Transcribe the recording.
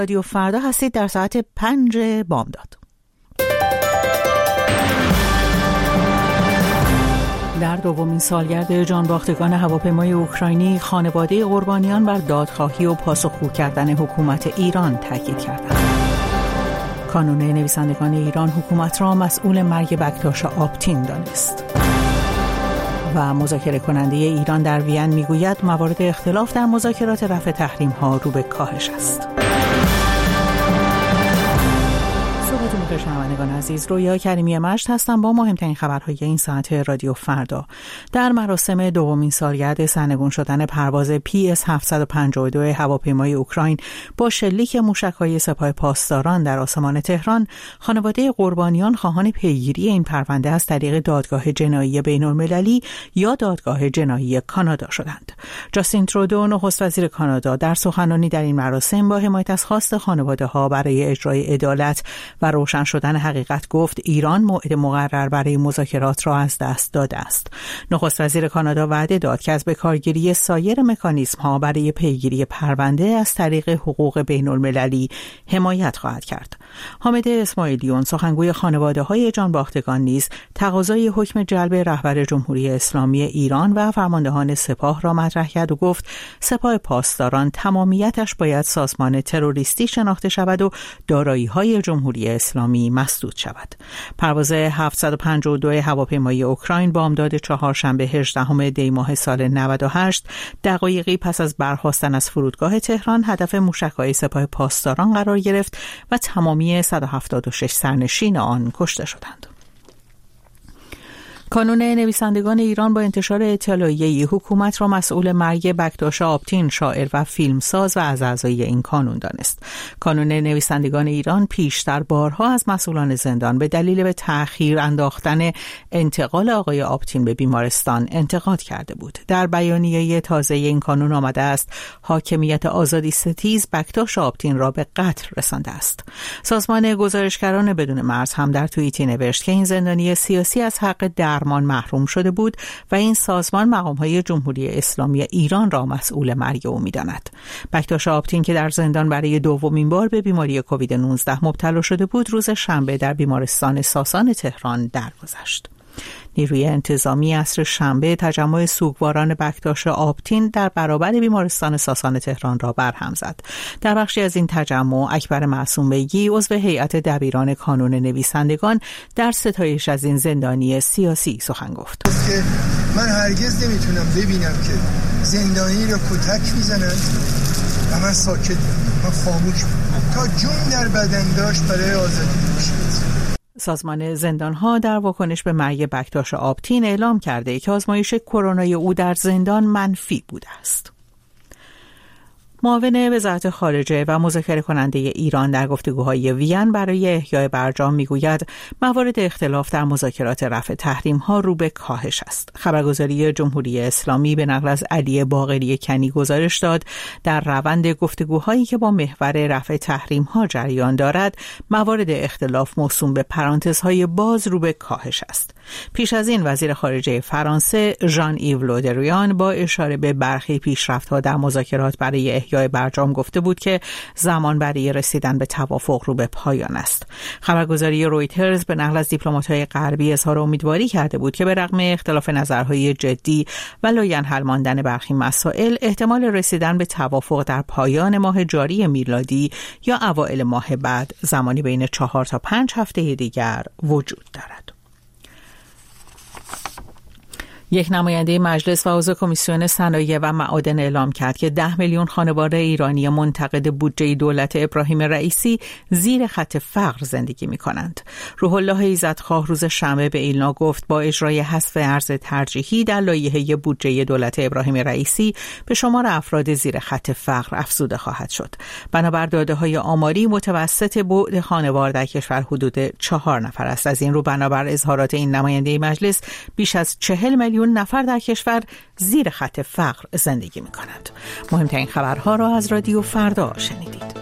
رادیو فردا هستید در ساعت 5 بامداد. در دومین سالگرد جانباختگان هواپیمای اوکراینی، خانواده قربانیان بر دادخواهی و پاسخگو کردن حکومت ایران تاکید کردند. کانون نویسندگان ایران حکومت را مسئول مرگ بکتاش آپتین دانست. و مذاکره کننده ایران در وین میگوید موارد اختلاف در مذاکرات رفع تحریم ها رو به کاهش است. شنوندگان عزیز، رویا کریمی مشت هستم با مهمترین خبرهای این ساعت رادیو فردا. در مراسم دومین سالگرد سرنگون شدن پرواز PS-752 هواپیمای اوکراین با شلیک موشک‌های سپاه پاسداران در آسمان تهران، خانواده قربانیان خواهان پیگیری این پرونده از طریق دادگاه جنایی بین‌المللی یا دادگاه جنایی کانادا شدند. جاستین ترودو، نخست وزیر کانادا، در سخنرانی در این مراسم با حمایت از خواست خانواده‌ها برای اجرای عدالت و روشن شدن حقیقت گفت ایران موعد مقرر برای مذاکرات را از دست داده است. نخست وزیر کانادا وعده داد که از بکارگیری سایر مکانیزم‌ها برای پیگیری پرونده از طریق حقوق بین‌المللی حمایت خواهد کرد. حامد اسماعیلیون، سخنگوی خانواده‌های جانباختگان، نیز تقاضای حکم جلب رهبر جمهوری اسلامی ایران و فرماندهان سپاه را مطرح کرد و گفت سپاه پاسداران تمامیتش باید سازمان تروریستی شناخته شود و دارایی‌های جمهوری اسلامی مسدود شود. پرواز 752 هواپیمای اوکراین بامداد چهارشنبه 18 دی ماه سال 98 دقایقی پس از برخاستن از فرودگاه تهران هدف موشک‌های سپاه پاسداران قرار گرفت و تمامی 176 سرنشین آن کشته شدند. کانون نویسندگان ایران با انتشار اطلاعیه‌ای حکومت را مسئول مرگ بکتاش آپتین، شاعر و فیلمساز و از اعضای این کانون دانست. کانون نویسندگان ایران پیشتر بارها از مسئولان زندان به دلیل به تأخیر انداختن انتقال آقای آپتین به بیمارستان انتقاد کرده بود. در بیانیه تازه این کانون آمده است حاکمیت آزادی ستیز بکتاش آپتین را به قتل رسانده است. سازمان گزارشگران بدون مرز هم در توییتی نوشت که این زندانی سیاسی از حق درمان محروم شده بود و این سازمان مقام‌های جمهوری اسلامی ایران را مسئول مرگ او می‌داند. بکتاش آپتین که در زندان برای دومین بار به بیماری کووید 19 مبتلا شده بود، روز شنبه در بیمارستان ساسان تهران درگذشت. نیروی انتظامی عصر شنبه تجمع سوگواران بکتاش آپتین در برابر بیمارستان ساسان تهران را برهم زد. در بخشی از این تجمع اکبر معصوم بیگی، عضو هیئت دبیران کانون نویسندگان، در ستایش از این زندانی سیاسی سخن گفت. من هرگز نمیتونم ببینم که زندانی را کتک میزنند و من ساکت، من خاموش تا جون در بدن داشت برای آزادی میشه. سازمان زندان‌ها در واکنش به مرگ بکتاش آپتین اعلام کرده که آزمایش کرونای او در زندان منفی بوده است. معاون وزارت خارجه و مذاکره کننده ایران در گفتگوهای وین برای احیای برجام میگوید موارد اختلاف در مذاکرات رفع تحریم‌ها رو به کاهش است. خبرگزاری جمهوری اسلامی به نقل از علی باقری کنی گزارش داد در روند گفتگوهایی که با محور رفع تحریم‌ها جریان دارد، موارد اختلاف موسوم به پرانتزهای باز رو به کاهش است. پیش از این وزیر خارجه فرانسه ژان ایو لودریان با اشاره به برخی پیشرفت‌ها در مذاکرات برای احیای برجام گفته بود که زمان برای رسیدن به توافق رو به پایان است. خبرگزاری رویترز به نقل از دیپلمات‌های غربی اظهار امیدواری کرده بود که به رغم اختلاف نظرهای جدی و لاینحل ماندن برخی مسائل، احتمال رسیدن به توافق در پایان ماه جاری میلادی یا اوایل ماه بعد، زمانی بین 4 تا 5 هفته دیگر، وجود دارد. یک نماینده مجلس و عضو کمیسیون صنایع و معادن اعلام کرد که 10 میلیون خانواده ایرانی منتقد بودجه دولت ابراهیم رئیسی زیر خط فقر زندگی می‌کنند. روح الله ایزدخواه روز شنبه به ایلنا گفت با اجرای حذف ارز ترجیحی در لایحه بودجه دولت ابراهیم رئیسی به شمار افراد زیر خط فقر افزوده خواهد شد. بنابر داده‌های آماری متوسط بعد خانوار در کشور حدود 4 نفر است. از این رو بنابر اظهارات این نماینده مجلس بیش از 40 میلیون نفر در کشور زیر خط فقر زندگی می‌کنند. مهمترین خبرها را از رادیو فردا شنیدید.